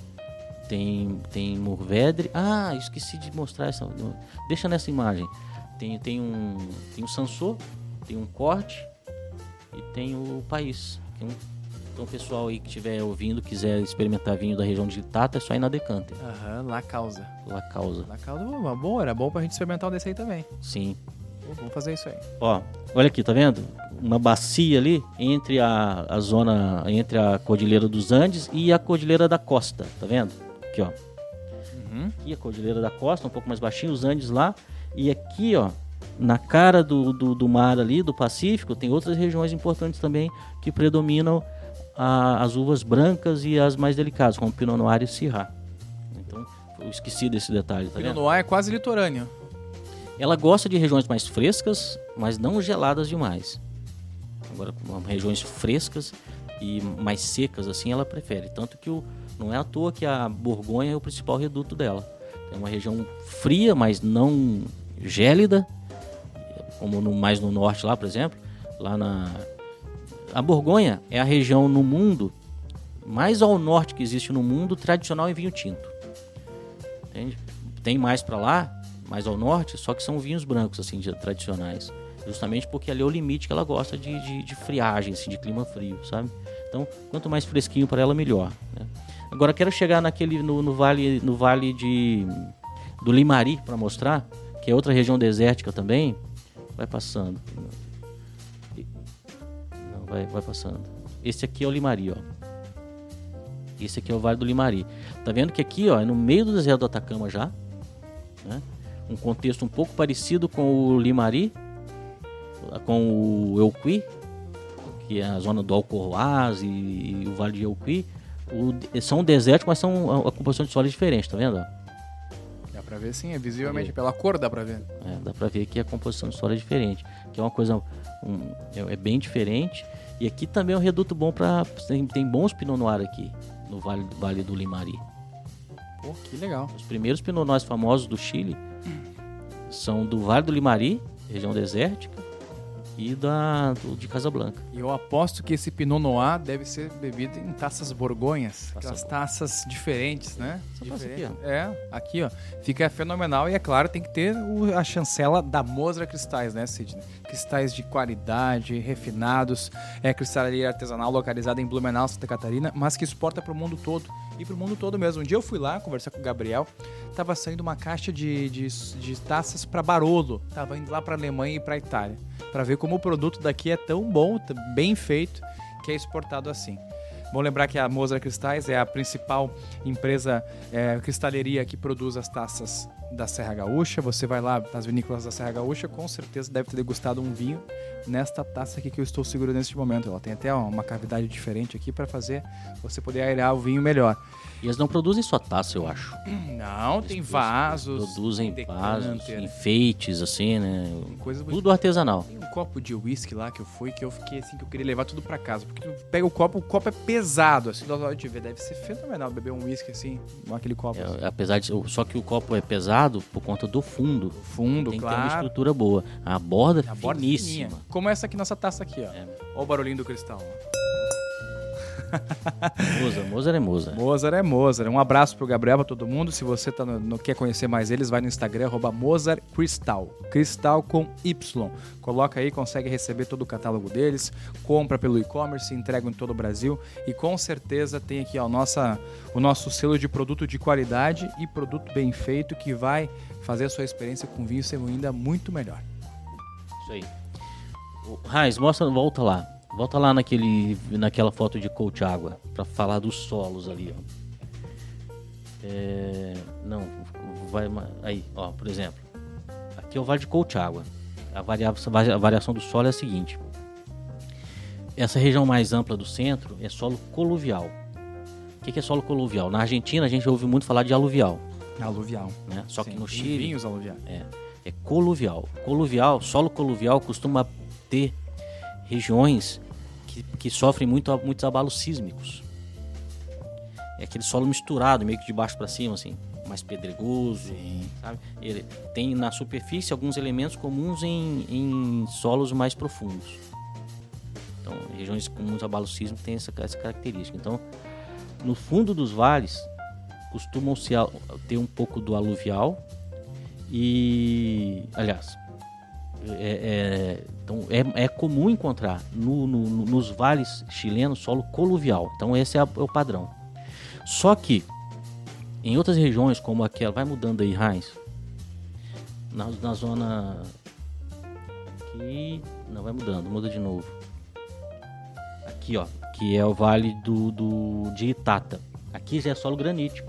tem, tem Mourvèdre. Ah, esqueci de mostrar essa. Deixa nessa imagem. Tem, tem um, tem um Sansô, tem um corte e tem o país. Tem um, então, o pessoal aí que estiver ouvindo, quiser experimentar vinho da região de Itata, é só ir na Decanter. Aham, uhum, La Causa. La Causa. La Causa, uma boa, era bom pra gente experimentar um desse aí também. Sim. Pô, vamos fazer isso aí. Ó, olha aqui, tá vendo? Uma bacia ali entre a, a zona, entre a Cordilheira dos Andes e a Cordilheira da Costa, tá vendo? Aqui, ó. Uhum. Aqui a Cordilheira da Costa, um pouco mais baixinho, os Andes lá. E aqui, ó, na cara do, do, do mar ali, do Pacífico, tem outras regiões importantes também que predominam a, as uvas brancas e as mais delicadas, como Pinot Noir e Syrah. Então, eu esqueci desse detalhe, tá vendo? Pinot Noir é quase litorâneo. Ela gosta de regiões mais frescas, mas não geladas demais. Agora, regiões frescas e mais secas, assim, ela prefere. Tanto que o, não é à toa que a Borgonha é o principal reduto dela. É uma região fria, mas não gélida, como no, mais no norte lá, por exemplo. Lá na... A Borgonha é a região no mundo, mais ao norte que existe no mundo, tradicional em vinho tinto. Entende? Tem mais para lá, mais ao norte, só que são vinhos brancos, assim, tradicionais. Justamente porque ali é o limite que ela gosta de, de, de friagem, assim, de clima frio, sabe? Então, quanto mais fresquinho para ela, melhor, né? Agora, quero chegar naquele, no, no vale, no vale de, do Limari, para mostrar, que é outra região desértica também. Vai passando. Não, vai, vai passando. Esse aqui é o Limari, ó. Esse aqui é o Vale do Limari. Tá vendo que aqui, ó, é no meio do deserto do Atacama já, né? Um contexto um pouco parecido com o Limari, com o Euqui, que é a zona do Alcorroaz e, e o Vale de Euqui. O, são desérticos, mas são a, a composição de solo é diferente, tá vendo? Dá pra ver sim, é visivelmente, pela cor dá pra ver. É, dá pra ver que a composição de solo é diferente, que é uma coisa um, é, é bem diferente. E aqui também é um reduto bom para tem, tem bons Pinot Noir aqui no Vale, vale do Limari. Pô, que legal. Os primeiros Pinot Noirs famosos do Chile são do Vale do Limari, região desértica, e da, do, de Casablanca. E eu aposto que esse Pinot Noir deve ser bebido em taças borgonhas, Taça aquelas boa. taças diferentes, né? Essa taça Diferente. aqui, ó. É, aqui, ó. Fica fenomenal e, é claro, tem que ter o- a chancela da Moser Cristais, né, Sidney? Cristais de qualidade, refinados, é cristalaria artesanal localizada em Blumenau, Santa Catarina, mas que exporta para o mundo todo. E para o mundo todo mesmo. Um dia eu fui lá conversar com o Gabriel, tava saindo uma caixa de, de, de taças para Barolo, tava indo lá para Alemanha e para Itália, para ver como o produto daqui é tão bom, t- bem feito, que é exportado assim. Bom lembrar que a Moser Cristais é a principal empresa é, cristaleria que produz as taças da Serra Gaúcha. Você vai lá nas vinícolas da Serra Gaúcha, com certeza deve ter degustado um vinho nesta taça aqui que eu estou segurando neste momento. Ela tem até uma cavidade diferente aqui para fazer você poder airear o vinho melhor. E eles não produzem só taça, eu acho. Não, tem vasos, Produzem tem vasos, decanter, enfeites, assim, né? tem coisas Tudo artesanal. Tem um copo de uísque lá que eu fui, que eu fiquei assim, que eu queria levar tudo pra casa. Porque tu pega o copo, o copo é pesado, assim, da hora de ver. Deve ser fenomenal beber um uísque assim, aquele copo. assim. É, apesar de. Só que o copo é pesado por conta do fundo. Fundo, Tem que ter uma claro. estrutura boa. A borda A borda finíssima. fininha. Como essa aqui, nossa taça aqui, ó. É. Olha o barulhinho do cristal. ó. Moza, Moza é Moza. Mozart é Mozart. Um abraço pro Gabriel, pra todo mundo. Se você tá no, no- quer conhecer mais eles, vai no Instagram, arroba Mozart Cristal. Cristal com Y. Coloca aí, consegue receber todo o catálogo deles, compra pelo e-commerce, entrega em todo o Brasil e com certeza tem aqui ó, nossa, o nosso selo de produto de qualidade e produto bem feito que vai fazer a sua experiência com vinho ser ainda muito melhor. Isso aí. O Raiz, mostra, volta lá. Volta lá naquele, naquela foto de coach água, pra falar dos solos ali, ó. É, não, vai ma- aí, ó, por exemplo. Aqui é o Vale de Coach água. A, varia- a variação do solo é a seguinte. Essa região mais ampla do centro é solo coluvial. O que que é solo coluvial? Na Argentina a gente ouve muito falar de aluvial, Aluvial. né? Só que Sim, no tem Chile vinhos aluviais. é, é coluvial. Coluvial, solo coluvial costuma ter regiões que, que sofrem muito, muitos abalos sísmicos. É aquele solo misturado, meio que de baixo para cima, assim, mais pedregoso, Sim. sabe? Ele tem na superfície alguns elementos comuns em, em solos mais profundos. Então, regiões com muitos abalos sísmicos têm essa, essa característica. Então, no fundo dos vales costumam se al- ter um pouco do aluvial e, aliás, é, é, então é, é comum encontrar no, no- no- nos vales chilenos solo coluvial. Então esse é, a- é o padrão. Só que em outras regiões, como aquela, vai mudando aí, Heinz, na, na zona aqui, não, vai mudando, muda de novo. Aqui, ó, que é o vale do, do de Itata. Aqui já é solo granítico.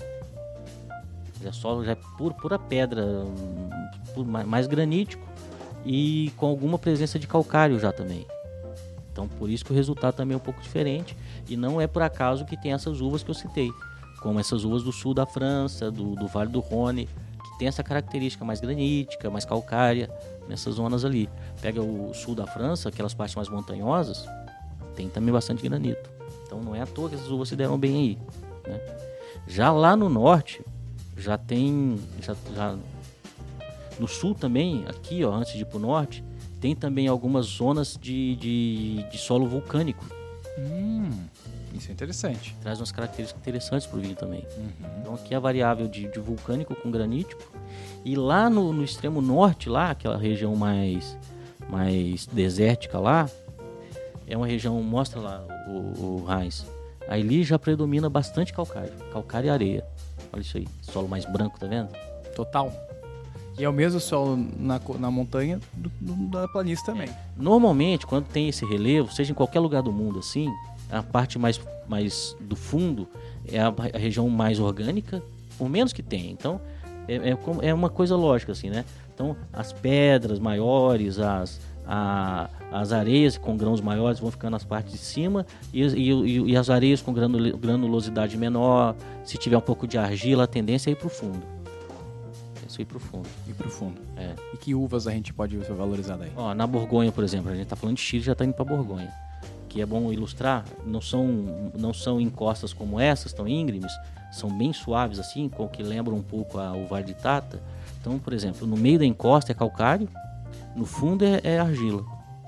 Já é solo, já é pura, pura pedra, hum, pu- mais, mais granítico e com alguma presença de calcário já também. Então por isso que o resultado também é um pouco diferente e não é por acaso que tem essas uvas que eu citei, como essas uvas do sul da França, do, do Vale do Rhône, que tem essa característica mais granítica, mais calcária nessas zonas ali. Pega o sul da França, aquelas partes mais montanhosas, tem também bastante granito. Então não é à toa que essas uvas se deram bem aí, né? Já lá no norte, já tem, já, já no sul também, aqui ó, antes de ir pro norte, tem também algumas zonas de, de, de solo vulcânico. Hum, isso é interessante. Traz umas características interessantes pro vinho também. Uhum. Então aqui é a variável de, de vulcânico com granítico. E lá no, no extremo norte, lá, aquela região mais, mais desértica lá, é uma região, mostra lá o, o Heinz. Ali já predomina bastante calcário, calcário e areia. Olha isso aí, solo mais branco, tá vendo? Total. E é o mesmo solo na, co- na montanha do, do- da planície também. Normalmente, quando tem esse relevo, seja em qualquer lugar do mundo assim, a parte mais, mais do fundo é a, a região mais orgânica, por menos que tenha. Então, é, é, como- é uma coisa lógica assim, né? Então, as pedras maiores, as, a- as areias com grãos maiores vão ficando nas partes de cima e, e- e as areias com granul- granulosidade menor, se tiver um pouco de argila, a tendência é ir para o fundo. É isso ir para o fundo. E profundo. É. E que uvas a gente pode valorizar daí? Ó, na Borgonha, por exemplo, a gente tá falando de Chile, já tá indo para Borgonha. Que é bom ilustrar, não são, não são encostas como essas, tão íngremes, são bem suaves assim, com que lembram um pouco a, o Vale de Tata. Então, por exemplo, no meio da encosta é calcário, no fundo é, é argila.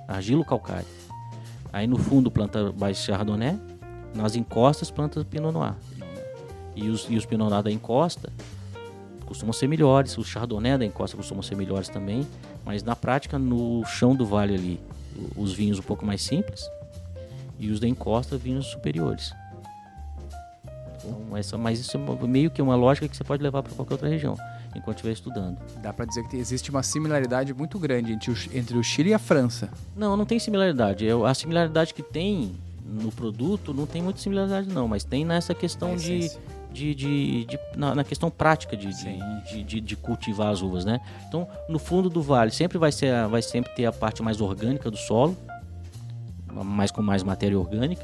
argilo-calcário. Aí no fundo planta mais chardonnay, nas encostas planta pinot noir. E os, e os pinot noir da encosta costumam ser melhores, os chardonnay da encosta costumam ser melhores também, mas na prática, no chão do vale ali, os vinhos um pouco mais simples e os da encosta, vinhos superiores. Então, essa, mas isso é meio que uma lógica que você pode levar para qualquer outra região, enquanto estiver estudando. Dá para dizer que existe uma similaridade muito grande entre o, entre o Chile e a França. Não, não tem similaridade. A similaridade que tem no produto não tem muita similaridade não, mas tem nessa questão de... De, de, de, na, na questão prática de, de, de, de cultivar as uvas, né? Então, no fundo do vale sempre vai, ser, vai sempre ter a parte mais orgânica do solo, mais com mais matéria orgânica,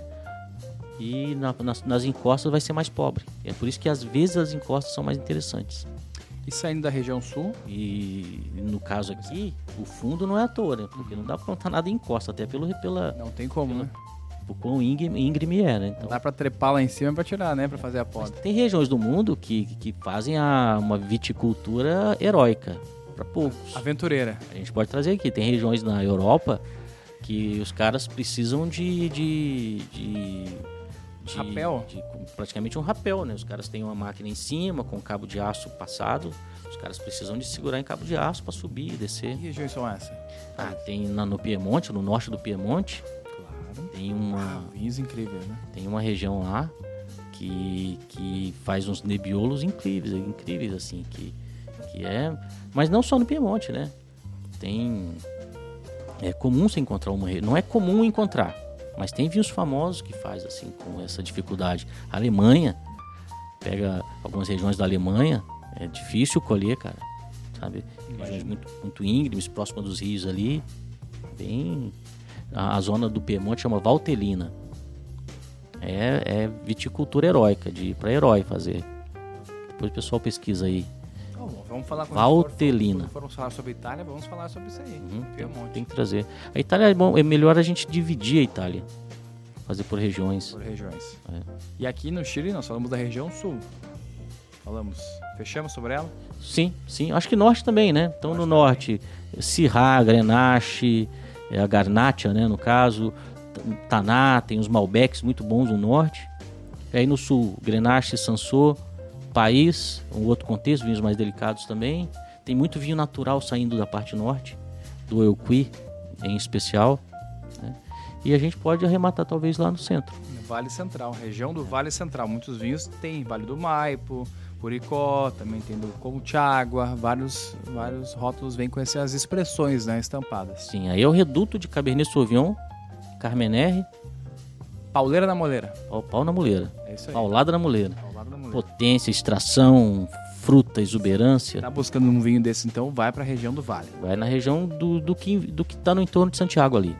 e na, nas, nas encostas vai ser mais pobre. É por isso que às vezes as encostas são mais interessantes. E saindo da região sul? E no caso aqui, o fundo não é à toa, né? Porque não dá pra plantar nada em encosta, até pelo... Pela, não tem como, pela, né? O quão íngreme é, né? Então, dá pra trepar lá em cima pra tirar, né? Pra fazer a poda. Tem regiões do mundo que, que fazem a, uma viticultura heróica, para poucos. Aventureira. A gente pode trazer aqui. Tem regiões na Europa que os caras precisam de... de, de, de rapel? De, praticamente um rapel, né? Os caras têm uma máquina em cima com cabo de aço passado. Os caras precisam de segurar em cabo de aço para subir e descer. Que regiões são essas? Ah, tem na, no Piemonte, no norte do Piemonte. Tem uma, ah, vinhos incríveis, né? Tem uma região lá que, que faz uns nebiolos incríveis, incríveis assim, que, que é... Mas não só no Piemonte, né? Tem... É comum você encontrar uma... Não é comum encontrar, mas tem vinhos famosos que faz assim, com essa dificuldade. A Alemanha, pega algumas regiões da Alemanha, é difícil colher, cara, sabe? Regiões muito, muito íngremes, próximas dos rios ali, bem... A zona do Piemonte chama Valtellina. É, é viticultura heróica, de ir para herói fazer. Depois o pessoal pesquisa aí. Oh, vamos falar quando Valtellina. Quando formos falar sobre Itália, vamos falar sobre isso aí. Uhum, Piemonte. Tem que trazer. A Itália é bom, é melhor a gente dividir a Itália. Fazer por regiões. Por regiões. É. E aqui no Chile nós falamos da região sul. Falamos. Fechamos sobre ela? Sim, sim. Acho que norte também, né? Então norte no norte, Syrah, Grenache, a Garnacha, né, no caso, Taná, tem os Malbecs muito bons no norte. E aí no sul, Grenache, Sansô, País, um outro contexto, vinhos mais delicados também. Tem muito vinho natural saindo da parte norte, do Euqui em especial, né? E a gente pode arrematar talvez lá no centro. No Vale Central, região do Vale Central. Muitos vinhos tem Vale do Maipo, Curicó, também tem do Colchagua, vários, vários rótulos vêm com essas expressões, né, estampadas. Sim, aí é o reduto de Cabernet Sauvignon, Carmenère, Pauleira na moleira. Pau, pau na moleira. É isso aí. Paulada na moleira. Paulada na moleira. Potência, extração, fruta, exuberância. Tá buscando um vinho desse, então vai para a região do Vale. Vai na região do, do que do que tá no entorno de Santiago ali.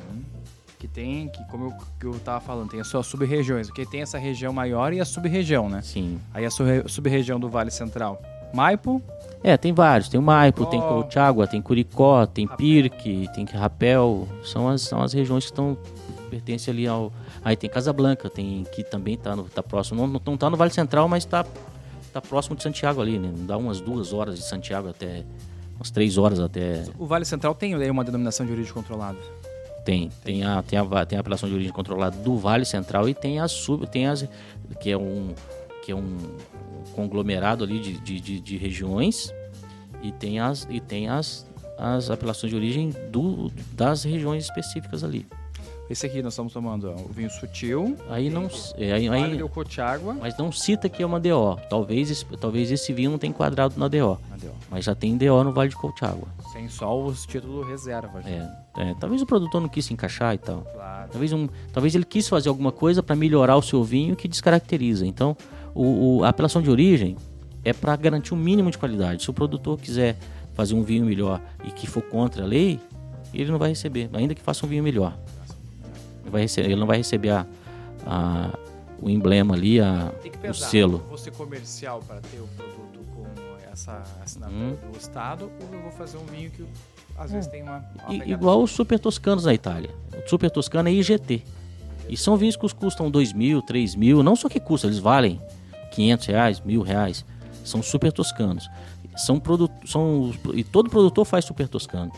Que tem, que como eu, que eu tava falando, tem as suas sub-regiões. Porque tem essa região maior e a sub-região, né? Sim. Aí a sub-região do Vale Central. Maipo. É, tem vários. Tem o Maipo, Oh. tem Colchagua, tem Curicó, tem Pirque, tem Rapel. São as, são as regiões que estão pertencem ali ao... Aí tem Casablanca, tem, que também tá, no, tá próximo. Não, não tá no Vale Central, mas tá, tá próximo de Santiago ali, né? Dá umas duas horas de Santiago até... Umas três horas até... O Vale Central tem aí uma denominação de origem controlada? Tem, tem a, tem, a, tem a apelação de origem controlada do Vale Central e tem as sub, tem as que é um, que é um conglomerado ali de, de, de, de regiões e tem as, e tem as, as apelações de origem do, das regiões específicas ali. Esse aqui nós estamos tomando ó, o vinho sutil. Aí não, é, aí, Vale aí, do Colchagua. mas não cita que é uma D O. Talvez, esse- talvez esse vinho não tenha enquadrado na D O, Cadê, ó? mas já tem D O no Vale de Colchagua. Sem só os títulos reserva. É, é, talvez o produtor não quis se encaixar e tal. Claro. Talvez, um, talvez ele quis fazer alguma coisa para melhorar o seu vinho que descaracteriza. Então, o, o- a apelação de origem é para garantir um mínimo de qualidade. Se o produtor quiser fazer um vinho melhor e que for contra a lei, ele não vai receber, ainda que faça um vinho melhor. Ele, vai receber, ele não vai receber a, a- o emblema ali, a, Tem que o pesar. selo. Eu vou ser comercial para ter o produto com essa assinatura Hum. do Estado ou eu vou fazer um vinho que às vezes tem uma, uma I- pegada- igual os super toscanos na Itália. O super toscano é I G T. E são vinhos que custam dois mil, três mil. Não só que custam, eles valem quinhentos reais, mil reais. São super toscanos. São produ- são, os- e todo produtor faz super toscano.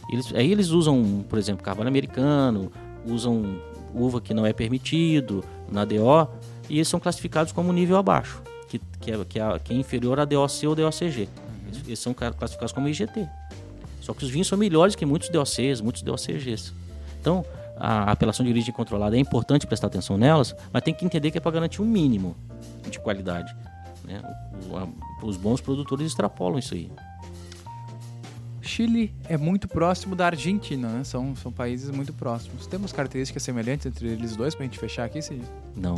Eles, aí eles usam, por exemplo, carvalho americano, usam uva que não é permitido na D O, e eles são classificados como nível abaixo, que, que, é, que, é, que é inferior a D O C ou D O C G. Uhum. Eles, eles são classificados como I G T. Só que os vinhos são melhores que muitos D O Cs, muitos D O C Gs. Então, a apelação de origem controlada é importante prestar atenção nelas, mas tem que entender que é para garantir um mínimo de qualidade, né? O, a, os bons produtores extrapolam isso aí. Chile é muito próximo da Argentina, né? São, são países muito próximos. Temos características semelhantes entre eles dois pra gente fechar aqui, Cid? Não.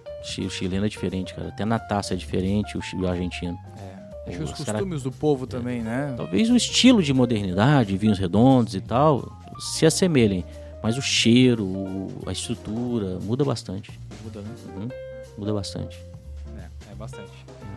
O chileno é diferente, cara. Até na taça é diferente o, o argentino. É. Acho que os costumes cara... do povo também, né? Talvez o estilo de modernidade, vinhos redondos e tal, se assemelhem. Mas o cheiro, a estrutura, muda bastante. Muda, né? Uhum. Muda bastante. É, é bastante.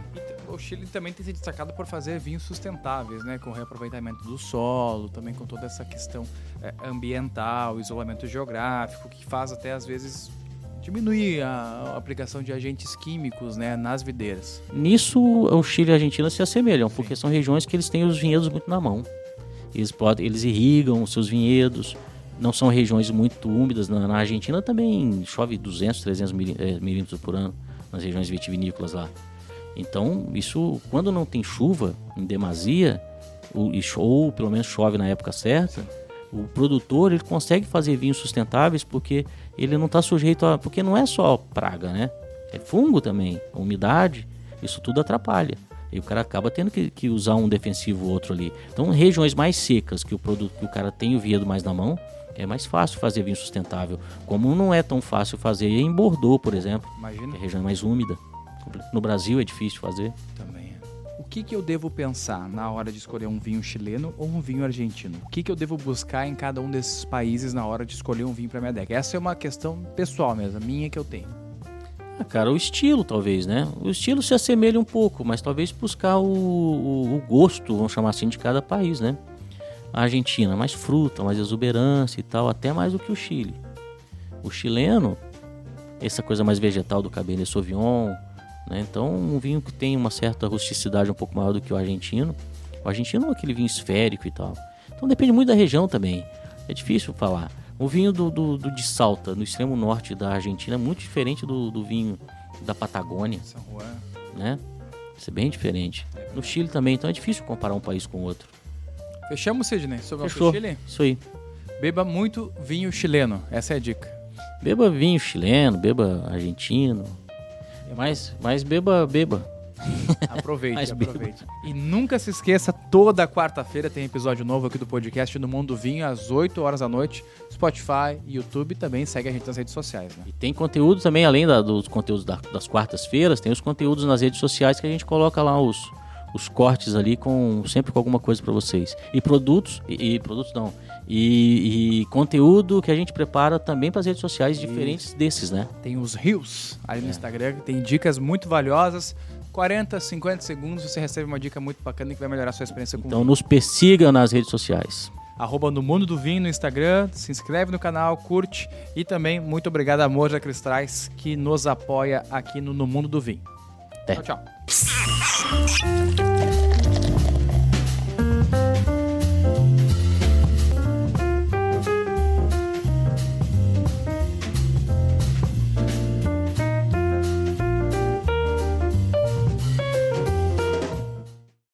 E o Chile também tem se destacado por fazer vinhos sustentáveis, né? Com reaproveitamento do solo, também com toda essa questão é, ambiental, isolamento geográfico, que faz até, às vezes, diminuir a, a aplicação de agentes químicos, né, nas videiras. Nisso, o Chile e a Argentina se assemelham, Sim. porque são regiões que eles têm os vinhedos muito na mão. Eles, podem, eles irrigam os seus vinhedos. Não são regiões muito úmidas. Na, na Argentina também chove duzentos, trezentos milímetros por ano nas regiões vitivinícolas lá. Então, isso, quando não tem chuva em demasia, ou, ou pelo menos chove na época certa, sim, o produtor ele consegue fazer vinhos sustentáveis porque ele não está sujeito a... Porque não é só praga, né? É fungo também, a umidade, isso tudo atrapalha. E o cara acaba tendo que, que usar um defensivo ou outro ali. Então, regiões mais secas, que o, produto, que o cara tem o vinhedo mais na mão, é mais fácil fazer vinho sustentável. Como não é tão fácil fazer em Bordeaux, por exemplo. Imagina. Que é a região mais úmida. No Brasil é difícil fazer. Também é. O que, que eu devo pensar na hora de escolher um vinho chileno ou um vinho argentino? O que, que eu devo buscar em cada um desses países na hora de escolher um vinho para minha adega? Essa é uma questão pessoal mesmo, minha que eu tenho. Ah, cara, o estilo talvez, né? O estilo se assemelha um pouco, mas talvez buscar o, o, o gosto, vamos chamar assim, de cada país, né? A Argentina, mais fruta, mais exuberância e tal, até mais do que o Chile. O chileno, essa coisa mais vegetal do Cabernet Sauvignon, né? Então um vinho que tem uma certa rusticidade um pouco maior do que o argentino. O argentino é aquele vinho esférico e tal. Então depende muito da região também. É difícil falar. O vinho do, do, do de Salta, no extremo norte da Argentina, é muito diferente do, do vinho da Patagônia. São Juan. Né? Isso é bem diferente. No Chile também, então é difícil comparar um país com o outro. Fechamos, Sidney, sobre o Fechou. nosso Chile? Isso aí. Beba muito vinho chileno, essa é a dica. Beba vinho chileno, beba argentino, mas, mas beba, beba. Aproveite, Mas aproveite. E nunca se esqueça, toda quarta-feira tem episódio novo aqui do podcast No Mundo do Vinho, às oito horas da noite, Spotify, YouTube, também segue a gente nas redes sociais, né? E tem conteúdo também, além da, dos conteúdos da, das quartas-feiras, tem os conteúdos nas redes sociais que a gente coloca lá os, os cortes ali, com sempre com alguma coisa para vocês. E produtos, e, e produtos não, e, e conteúdo que a gente prepara também para as redes sociais diferentes Isso. desses, né? Tem os Reels aí no É. Instagram, que tem dicas muito valiosas. quarenta, cinquenta segundos, você recebe uma dica muito bacana que vai melhorar a sua experiência com Então o vinho. nos persiga nas redes sociais. Arroba No Mundo do Vinho no Instagram, se inscreve no canal, curte e também muito obrigado a Moja Cristais que nos apoia aqui no No Mundo do Vinho. Até. Tchau, tchau.